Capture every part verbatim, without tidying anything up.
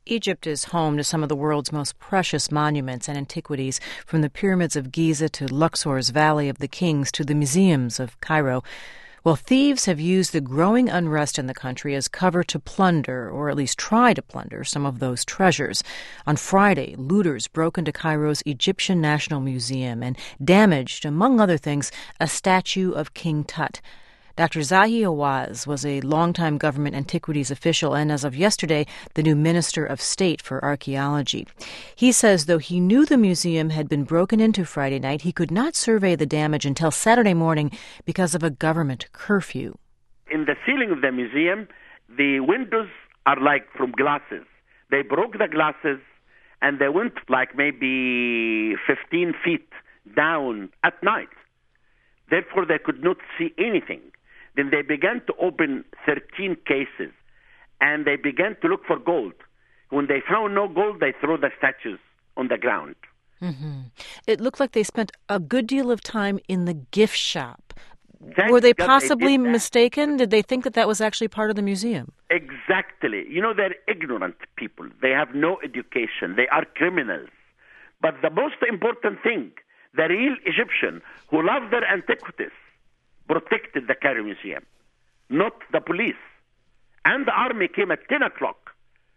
Egypt is home to some of the world's most precious monuments and antiquities, from the pyramids of Giza to Luxor's Valley of the Kings to the museums of Cairo. Well, thieves have used the growing unrest in the country as cover to plunder, or at least try to plunder, some of those treasures. On Friday, looters broke into Cairo's Egyptian National Museum and damaged, among other things, a statue of King Tut. Doctor Zahi Hawass was a longtime government antiquities official and, as of yesterday, the new Minister of State for Archaeology. He says though he knew the museum had been broken into Friday night, he could not survey the damage until Saturday morning because of a government curfew. In the ceiling of the museum, the windows are like from glasses. They broke the glasses and they went like maybe fifteen feet down at night. Therefore, they could not see anything. Then they began to open thirteen cases, and they began to look for gold. When they found no gold, they threw the statues on the ground. Mm-hmm. It looked like they spent a good deal of time in the gift shop. Thank Were they God possibly they mistaken? Did they think that that was actually part of the museum? Exactly. You know, they're ignorant people. They have no education. They are criminals. But the most important thing, the real Egyptian who love their antiquities, protected the Cairo Museum, not the police. And the army came at ten o'clock,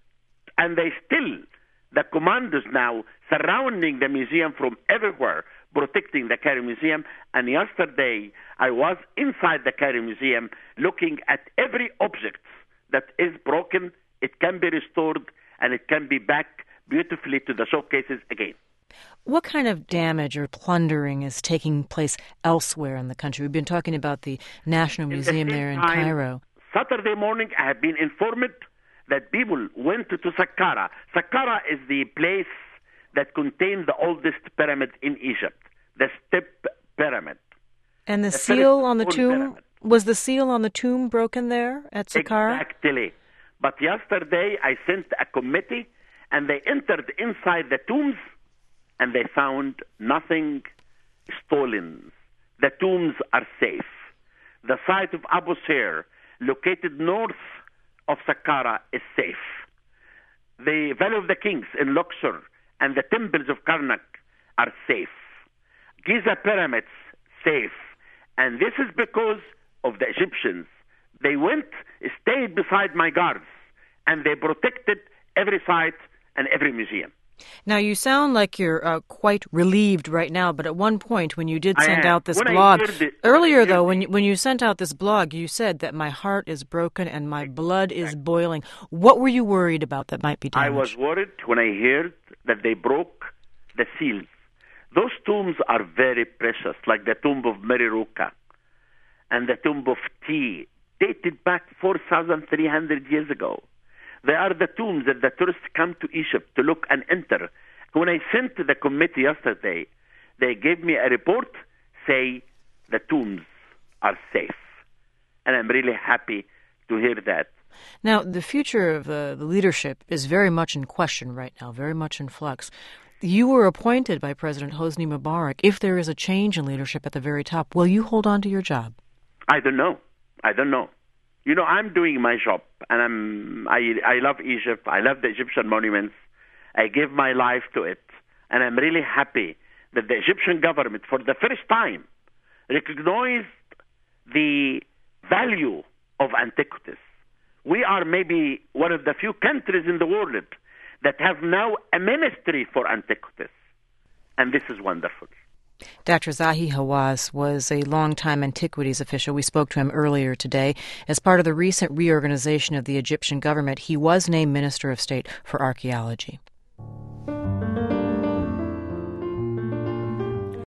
and they still, the commandos now, surrounding the museum from everywhere, protecting the Cairo Museum. And yesterday, I was inside the Cairo Museum looking at every object that is broken. It can be restored, and it can be back beautifully to the showcases again. What kind of damage or plundering is taking place elsewhere in the country? We've been talking about the National Museum the there in time, Cairo. Saturday morning, I have been informed that people went to Saqqara. Saqqara is the place that contains the oldest pyramid in Egypt, the Step Pyramid. And the, the seal on the tomb, pyramid. Was the seal on the tomb broken there at Saqqara? Exactly. But yesterday, I sent a committee, and they entered inside the tombs, and they found nothing stolen. The tombs are safe. The site of Abu Sir, located north of Saqqara, is safe. The Valley of the Kings in Luxor and the temples of Karnak are safe. Giza pyramids, safe. And this is because of the Egyptians. They went, stayed beside my guards, and they protected every site and every museum. Now, you sound like you're uh, quite relieved right now, but at one point when you did send out this when blog, the, earlier though, when you, when you sent out this blog, you said that my heart is broken and my blood is boiling. What were you worried about that might be damaged? I was worried when I heard that they broke the seals. Those tombs are very precious, like the tomb of Mereruka and the tomb of Ti, dated back four thousand three hundred years ago. They are the tombs that the tourists come to Egypt to look and enter. When I sent to the committee yesterday, they gave me a report, say the tombs are safe. And I'm really happy to hear that. Now, the future of uh, the leadership is very much in question right now, very much in flux. You were appointed by President Hosni Mubarak. If there is a change in leadership at the very top, will you hold on to your job? I don't know. I don't know. You know, I'm doing my job, and I'm, I, I love Egypt. I love the Egyptian monuments. I give my life to it, and I'm really happy that the Egyptian government, for the first time, recognized the value of antiquities. We are maybe one of the few countries in the world that have now a ministry for antiquities, and this is wonderful. Doctor Zahi Hawass was a longtime antiquities official. We spoke to him earlier today. As part of the recent reorganization of the Egyptian government, he was named Minister of State for Archaeology.